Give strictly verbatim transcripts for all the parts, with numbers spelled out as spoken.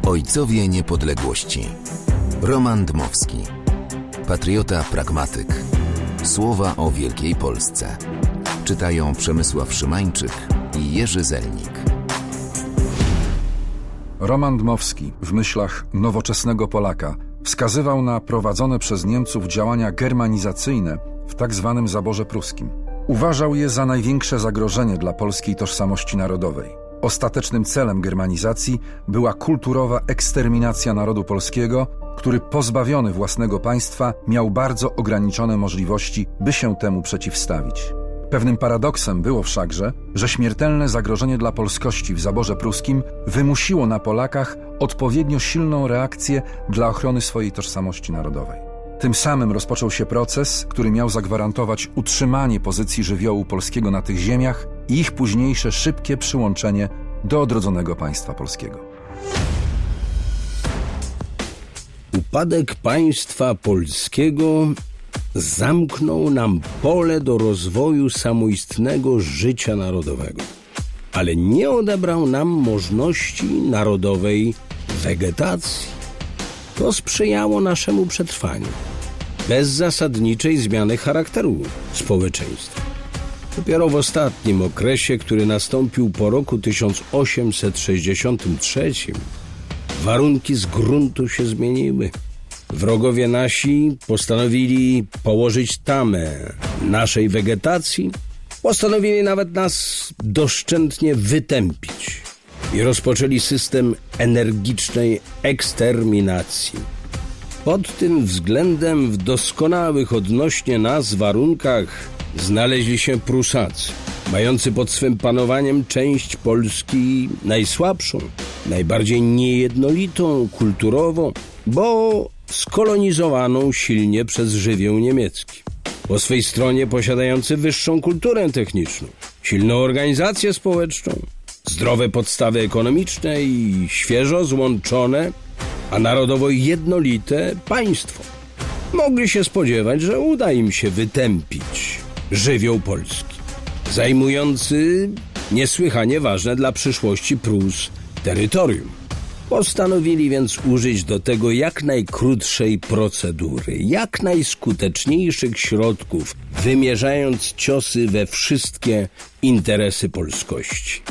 Ojcowie Niepodległości. Roman Dmowski. Patriota pragmatyk. Słowa o wielkiej Polsce. Czytają Przemysław Szymańczyk i Jerzy Zelnik. Roman Dmowski w myślach nowoczesnego Polaka wskazywał na prowadzone przez Niemców działania germanizacyjne w tak zwanym zaborze pruskim. Uważał je za największe zagrożenie dla polskiej tożsamości narodowej. Ostatecznym celem germanizacji była kulturowa eksterminacja narodu polskiego, który pozbawiony własnego państwa miał bardzo ograniczone możliwości, by się temu przeciwstawić. Pewnym paradoksem było wszakże, że śmiertelne zagrożenie dla polskości w zaborze pruskim wymusiło na Polakach odpowiednio silną reakcję dla ochrony swojej tożsamości narodowej. Tym samym rozpoczął się proces, który miał zagwarantować utrzymanie pozycji żywiołu polskiego na tych ziemiach i ich późniejsze szybkie przyłączenie do odrodzonego państwa polskiego. Upadek państwa polskiego zamknął nam pole do rozwoju samoistnego życia narodowego, ale nie odebrał nam możliwości narodowej wegetacji. To sprzyjało naszemu przetrwaniu, bez zasadniczej zmiany charakteru społeczeństwa. Dopiero w ostatnim okresie, który nastąpił po roku tysiąc osiemset sześćdziesiątym trzecim, warunki z gruntu się zmieniły. Wrogowie nasi postanowili położyć tamę naszej wegetacji, postanowili nawet nas doszczętnie wytępić i rozpoczęli system energicznej eksterminacji. Pod tym względem w doskonałych odnośnie nas warunkach znaleźli się Prusacy, mający pod swym panowaniem część Polski najsłabszą, najbardziej niejednolitą kulturowo, bo skolonizowaną silnie przez żywioł niemiecki. Po swej stronie posiadający wyższą kulturę techniczną, silną organizację społeczną, zdrowe podstawy ekonomiczne i świeżo złączone, a narodowo jednolite państwo. Mogli się spodziewać, że uda im się wytępić żywioł polski, zajmujący niesłychanie ważne dla przyszłości Prus terytorium. Postanowili więc użyć do tego jak najkrótszej procedury, jak najskuteczniejszych środków, wymierzając ciosy we wszystkie interesy polskości.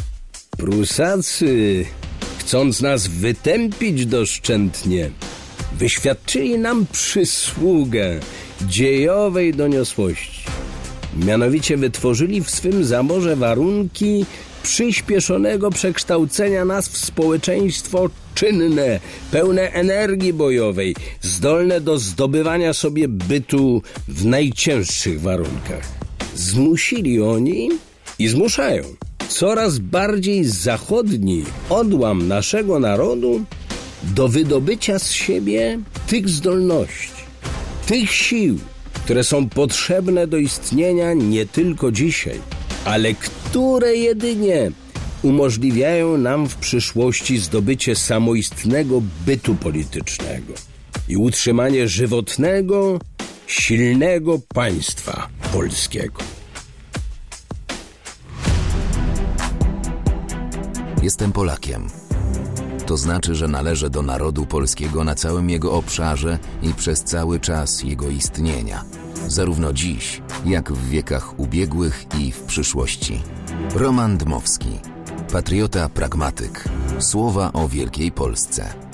Prusacy, chcąc nas wytępić doszczętnie, wyświadczyli nam przysługę dziejowej doniosłości. Mianowicie wytworzyli w swym zaborze warunki przyspieszonego przekształcenia nas w społeczeństwo czynne, pełne energii bojowej, zdolne do zdobywania sobie bytu w najcięższych warunkach. Zmusili oni i zmuszają coraz bardziej zachodni odłam naszego narodu do wydobycia z siebie tych zdolności, tych sił, które są potrzebne do istnienia nie tylko dzisiaj, ale które jedynie umożliwiają nam w przyszłości zdobycie samoistnego bytu politycznego i utrzymanie żywotnego, silnego państwa polskiego. Jestem Polakiem. To znaczy, że należę do narodu polskiego na całym jego obszarze i przez cały czas jego istnienia. Zarówno dziś, jak w wiekach ubiegłych i w przyszłości. Roman Dmowski. Patriota pragmatyk. Słowa o wielkiej Polsce.